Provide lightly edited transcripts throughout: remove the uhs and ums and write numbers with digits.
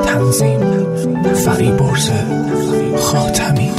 تنظیم فریبرز خاتمی.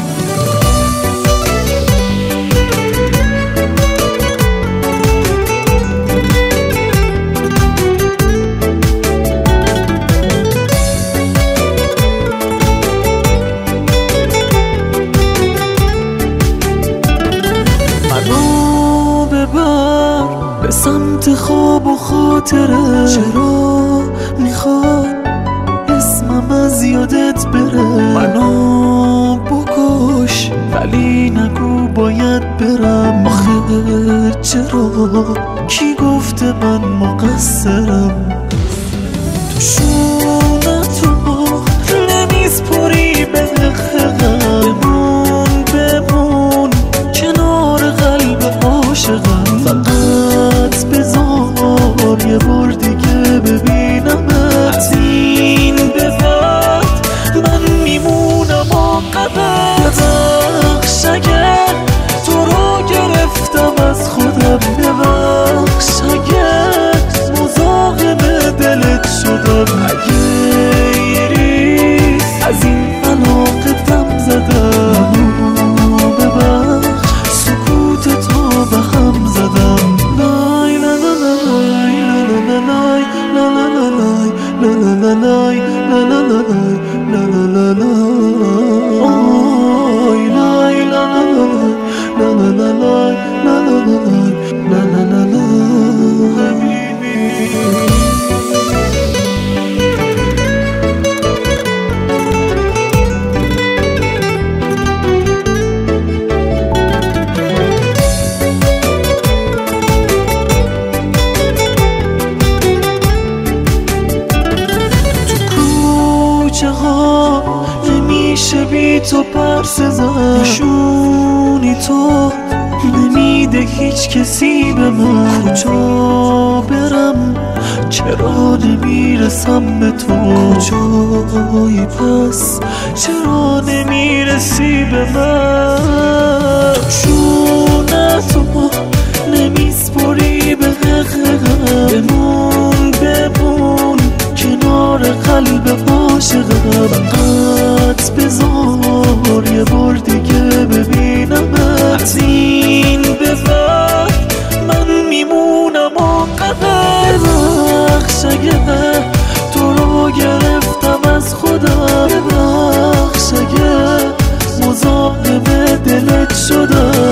منو ببر به سمت خواب و خاطره، چرا میخواد اسمم از یادت بره؟ منو بکش ولی نگو باید برم، آخه چرا؟ کی گفته من مقصرم؟ تو شونتو نمیسپری به غم، بمون کنار قلب عاشقم. فقط بذار یه بار دیگه ببینمت، از این به بعد من میمونم عاقبت. ببخش اگر تو رو گرفتم از خودم، ببخش اگر مزاحم دلت شدم، اگه یه ریز از این علاقه دم زدم، ببخش سکوت تو به هم زدم. لای لا لا لای لا لا لای لا لا لا لای لا لا لا لا لا لا لا آی لای لا لا لا لا لای لا لا لا لا لا لا حبیبی. نمیشه بی تو پرس زن، نشونی تو نمیده هیچ کسی به من. کجا برم چرا نمیرسم به تو؟ کجایی پس چرا نمیرسی به من؟ شونتو نمیسپری به غم، بمون کنار قلب عاشقم. فقط بذار یه بار دیگه ببینمت، از این به بعد من میمونم عاقبت. ببخش اگه تو رو گرفتم از خودم، ببخش اگه مزاحم دلت شدم،